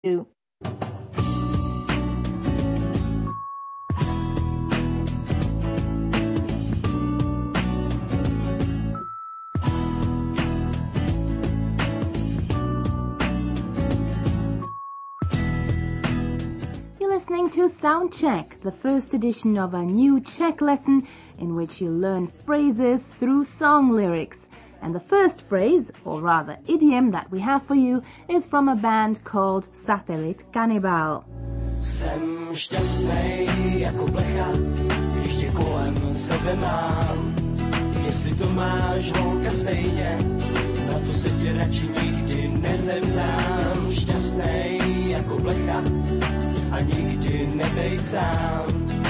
you. You're listening to Sound Check, the first edition of a new Czech lesson in which you learn phrases through song lyrics. And the first phrase, or rather idiom, that we have for you is from a band called Satelit Kanibal. Jsem šťastnej jako blecha, když tě kolem sebe mám. Jestli to máš, holka, stejně, na to se tě radši nikdy nezeptám. Šťastnej jako blecha a nikdy nebej sám.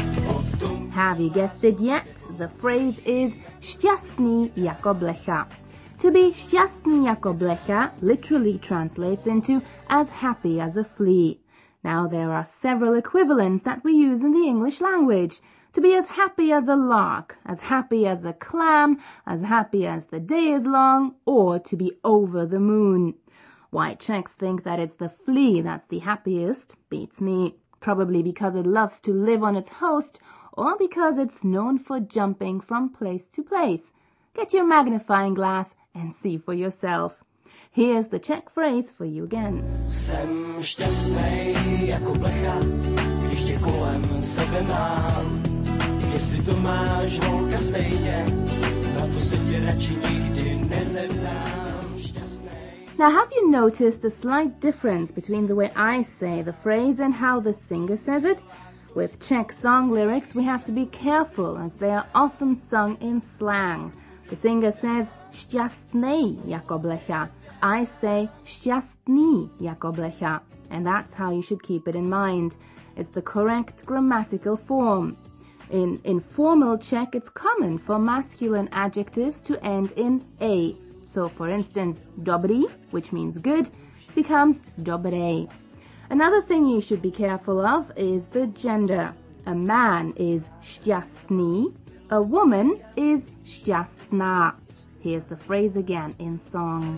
Have you guessed it yet? The phrase is šťastný jako blecha. To be šťastný jako blecha literally translates into as happy as a flea. Now there are several equivalents that we use in the English language. To be as happy as a lark, as happy as a clam, as happy as the day is long, or to be over the moon. Why Czechs think that it's the flea that's the happiest beats me. Probably because it loves to live on its host, or because it's known for jumping from place to place. Get your magnifying glass and see for yourself. Here's the Czech phrase for you again. Jsem šťastnej jako blecha, když tě kolem sebe mám. Jestli to máš, holka, stejně, na to se tě radši nikdy nezeptám. Now, have you noticed a slight difference between the way I say the phrase and how the singer says it? With Czech song lyrics, we have to be careful as they are often sung in slang. The singer says šťastnej jako blecha. I say šťastný jako blecha. And that's how you should keep it in mind. It's the correct grammatical form. In informal Czech, it's common for masculine adjectives to end in a. So, for instance, dobrý, which means good, becomes dobrej. Another thing you should be careful of is the gender. A man is šťastný, a woman is šťastná. Here's the phrase again in song.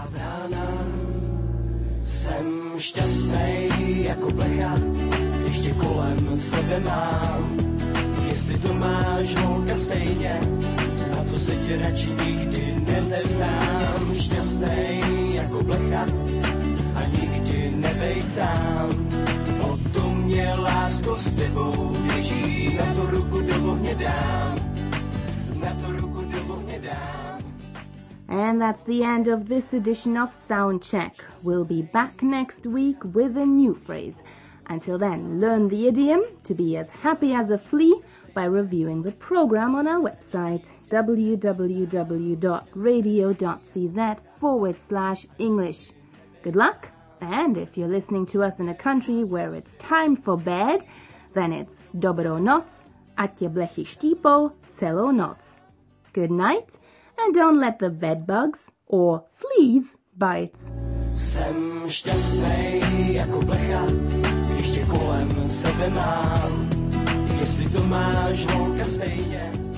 Jsem šťastnej jako blecha, když tě kolem sebe mám. Jestli to máš, holka, stejně, na to se tě radši nikdy nezeptám. Šťastnej jako blecha a nikdy nebej sám. O to mě, lásko, s tebou běží, na to ruku do ohně dám. Na to ruku do ohně dám. And that's the end of this edition of Sound Check. We'll be back next week with a new phrase. Until then, learn the idiom to be as happy as a flea by reviewing the program on our website www.radio.cz/English. Good luck, and if you're listening to us in a country where it's time for bed, then it's dobrou noc, ať tě blechy štípou celou noc. Good night, and don't let the bedbugs or fleas bite. Jsem šťastnej jako blecha, když tě kolem sebe mám. Jestli to máš, holka, stejně,